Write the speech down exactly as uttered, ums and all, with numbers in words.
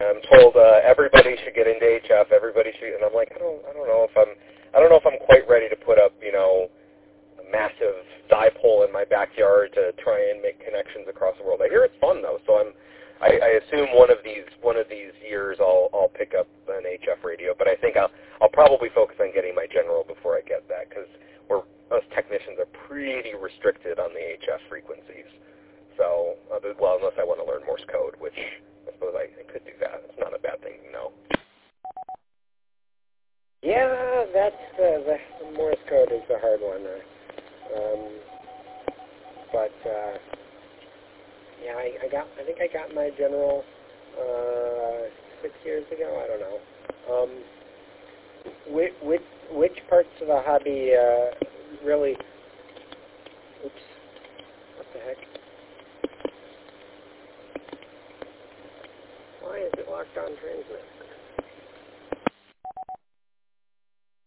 I'm told uh, everybody should get into H F. Everybody should, and I'm like, I don't, I don't know if I'm, I don't know if I'm quite ready to put up, you know, a massive dipole in my backyard to try and make connections across the world. I hear it's fun though, so I'm, I, I assume one of these, one of these years I'll, I'll pick up an H F radio. But I think I'll, I'll probably focus on getting my general before I get that, because we're us technicians are pretty restricted on the H F frequencies. So, uh, well, unless I want to learn Morse code, which I suppose I, I could do that. It's not a bad thing to know. Yeah, that's uh, the, the Morse code is the hard one. Uh, um, but uh, yeah, I, I got. I think I got my general uh, six years ago. I don't know. Um, which, which which parts of the hobby uh, really? Oops. What the heck? Why is it locked on transmit?